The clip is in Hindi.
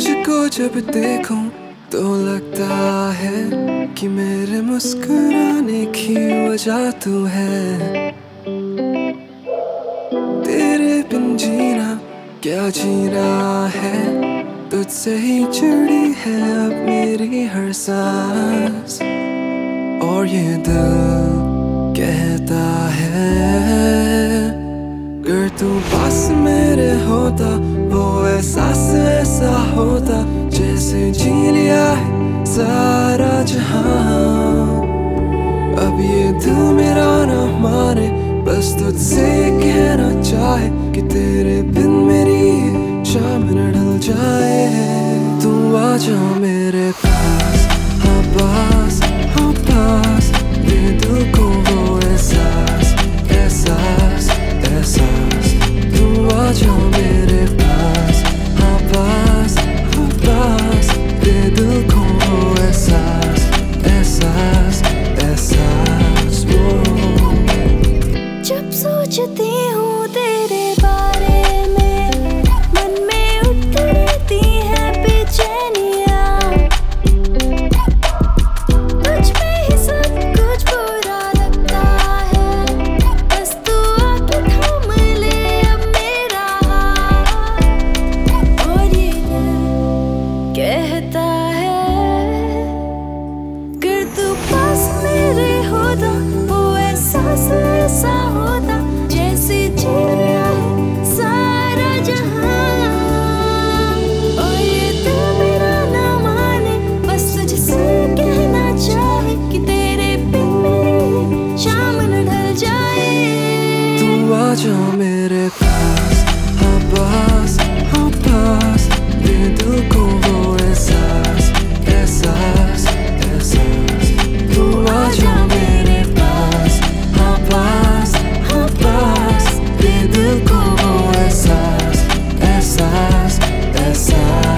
तुझको जब देखूं तो लगता है कि मेरे मुस्कुराने की वजह तू है। तेरे बिन जीना क्या जीना है, तुझसे ही जुड़ी है अब मेरी हर सांस। और ये दिल कहता है अगर तू पास मेरे होता वो एहसास ऐसा होता जैसे जी लिया है सारा जहां। अब ये दिल मेरा ना माने, बस तुझसे कहना चाहे कि तेरे बिन मेरी शाम न ढल जाए। तू आ जा मेरे पास, हाँ पास, हाँ पास, ये दिल को वो एहसास, एहसास, एहसास। तू आ जा मेरे पास, हाँ पास, हाँ पास, ये दिल को वो एहसास, एहसास, एहसास। वो जब सोचती हूँ तेरे बारे में मन में उठती रहती है बेचैनियाँ। तुझ में ही सब कुछ बुरा लगता है, बस तू आके थाम ले अब मेरा हाथ। और ये दिल कहता है अगर तू पास मेरे होता वो एहसास ऐसा होता जैसे जी लिया है सारा जहां। और ये दिल मेरा ना माने, बस तुझसे कहना चाहे कि तेरे बिन मेरी शाम न ढल जाए। तू आ जा मेरे पास, हाँ पास, हाँ पास, ये दिल को वो एहसास, एहसास, एहसास। तू आ जा मेरे पास, हाँ पास, हाँ पास, ये दिल को वो एहसास, एहसास, एहसास।